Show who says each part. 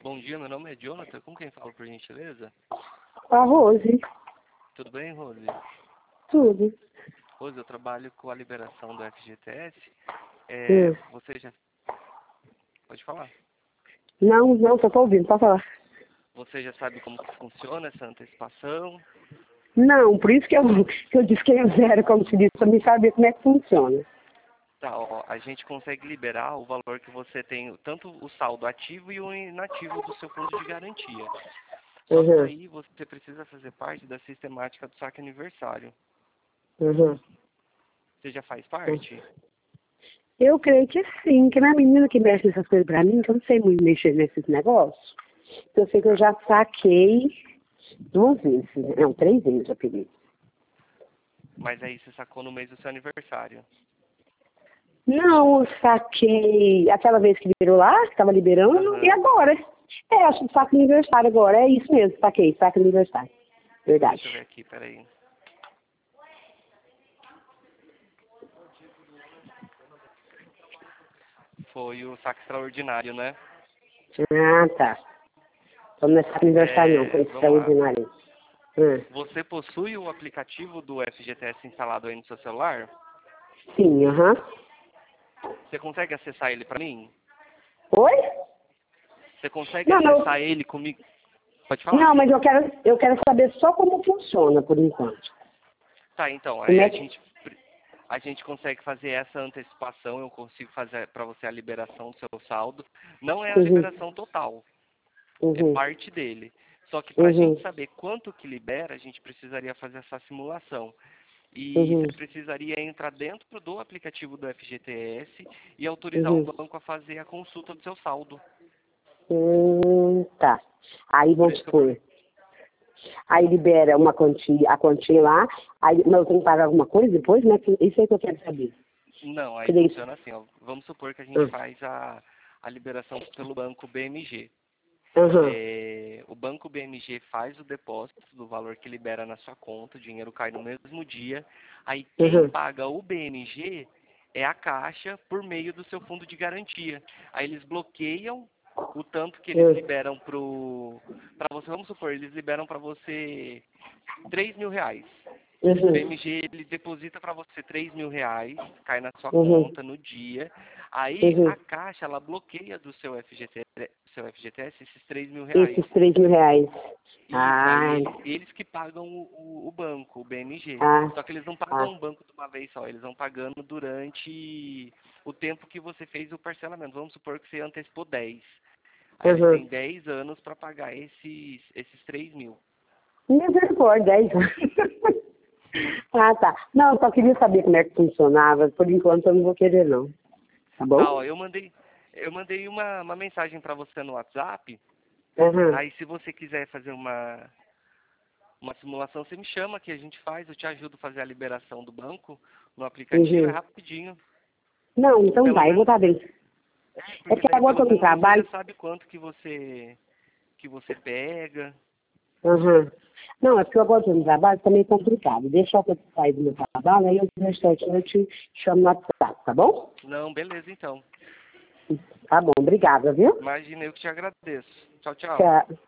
Speaker 1: Bom dia, meu nome é Jonathan. Com quem falo, por gentileza?
Speaker 2: A Rose.
Speaker 1: Tudo bem, Rose?
Speaker 2: Tudo.
Speaker 1: Rose, eu trabalho com a liberação do FGTS.
Speaker 2: Hum.
Speaker 1: Você já... Pode falar.
Speaker 2: Não, só tô ouvindo, pode falar.
Speaker 1: Você já sabe como que funciona essa antecipação?
Speaker 2: Não, por isso que eu disse que eu zero, como se diz, pra me saber como é que funciona.
Speaker 1: Tá, ó, a gente consegue liberar o valor que você tem, tanto o saldo ativo e o inativo do seu fundo de garantia. Só que
Speaker 2: Uhum.
Speaker 1: aí você precisa fazer parte da sistemática do saque aniversário.
Speaker 2: Uhum.
Speaker 1: Você já faz parte?
Speaker 2: Eu creio que sim, que não é a menina que mexe nessas coisas pra mim, que eu não sei muito mexer nesses negócios. Eu sei que eu já saquei 2 vezes, não, 3 vezes eu peguei.
Speaker 1: Mas aí você sacou no mês do seu aniversário.
Speaker 2: Não, eu saquei aquela vez que virou lá, que tava liberando, e
Speaker 1: Aham.
Speaker 2: agora? Acho que saque aniversário agora, é isso mesmo, saquei, saque aniversário. Verdade.
Speaker 1: Deixa eu ver aqui, peraí. Foi o saque extraordinário, né?
Speaker 2: Ah, tá. Então não é saque aniversário não, foi
Speaker 1: Vamos lá.
Speaker 2: extraordinário. Hum.
Speaker 1: Você possui o aplicativo do FGTS instalado aí no seu celular?
Speaker 2: Sim, aham.
Speaker 1: Você consegue acessar ele para mim?
Speaker 2: Oi?
Speaker 1: Você consegue
Speaker 2: Não,
Speaker 1: acessar ele comigo? Pode falar.
Speaker 2: não, mas eu quero saber só como funciona por enquanto.
Speaker 1: Tá, então, aí
Speaker 2: Como
Speaker 1: a
Speaker 2: é que...
Speaker 1: gente, a gente consegue fazer essa antecipação, eu consigo fazer para você a liberação do seu saldo. Não é a
Speaker 2: Uhum,
Speaker 1: liberação total, é
Speaker 2: uhum,
Speaker 1: parte dele. Só que para a gente
Speaker 2: uhum,
Speaker 1: saber quanto que libera, a gente precisaria fazer essa simulação. E
Speaker 2: uhum,
Speaker 1: você precisaria entrar dentro do aplicativo do FGTS e autorizar o
Speaker 2: uhum.
Speaker 1: banco a fazer a consulta do seu saldo.
Speaker 2: Tá. Aí
Speaker 1: Por
Speaker 2: vamos
Speaker 1: isso que eu
Speaker 2: supor.
Speaker 1: perguntei.
Speaker 2: Aí libera uma quantia, a quantia lá. Aí nós temos que pagar alguma coisa depois, né? Isso aí que eu quero saber.
Speaker 1: Não, aí
Speaker 2: Que daí isso.
Speaker 1: funciona assim, ó. Vamos supor que a gente
Speaker 2: Ah,
Speaker 1: faz a liberação pelo banco BMG.
Speaker 2: aham,
Speaker 1: O banco BMG faz o depósito do valor que libera na sua conta, o dinheiro cai no mesmo dia. Aí quem
Speaker 2: aham,
Speaker 1: paga o BMG é a Caixa por meio do seu fundo de garantia. Aí eles bloqueiam o tanto que eles liberam para você. Vamos supor, eles liberam para você R$ 3.000. O
Speaker 2: uhum,
Speaker 1: BMG ele deposita para você R$ 3.000, cai na sua
Speaker 2: uhum,
Speaker 1: conta no dia. Aí a
Speaker 2: uhum.
Speaker 1: Caixa ela bloqueia do seu FGTS esses R$ 3.000.
Speaker 2: Esses R$ 3.000.
Speaker 1: Isso,
Speaker 2: Ah,
Speaker 1: aí eles que pagam o banco, o BMG.
Speaker 2: ah,
Speaker 1: Só que eles não
Speaker 2: ah.
Speaker 1: pagam o banco de uma vez só, eles vão pagando durante o tempo que você fez o parcelamento. Vamos supor que você antecipou 10. Aí eles
Speaker 2: Uhum.
Speaker 1: têm 10 anos para pagar esses 3.000.
Speaker 2: Misericórdia, 10 anos. Ah, tá. Não, eu só queria saber como é que funcionava. Por enquanto eu não vou querer, não. Tá
Speaker 1: Tá, ó,
Speaker 2: bom?
Speaker 1: eu mandei uma mensagem para você no WhatsApp.
Speaker 2: Uhum.
Speaker 1: Aí se você quiser fazer uma simulação, você me chama que a gente faz, eu te ajudo a fazer a liberação do banco no aplicativo, é
Speaker 2: Uhum.
Speaker 1: rapidinho.
Speaker 2: Não, então
Speaker 1: Pelo
Speaker 2: tá, eu vou
Speaker 1: menos,
Speaker 2: estar bem. É
Speaker 1: porque
Speaker 2: porque
Speaker 1: daí
Speaker 2: agora
Speaker 1: pelo
Speaker 2: eu tô no
Speaker 1: menos você já
Speaker 2: trabalho.
Speaker 1: sabe quanto que você pega.
Speaker 2: Uhum. Não, é porque eu agora tô no trabalho, tá meio complicado. Deixa eu sair do meu trabalho, aí eu eu te chamo no WhatsApp, tá bom?
Speaker 1: Não, beleza então.
Speaker 2: Tá bom, obrigada, viu?
Speaker 1: Imagina, eu que te agradeço. Tchau, tchau.
Speaker 2: Tchau.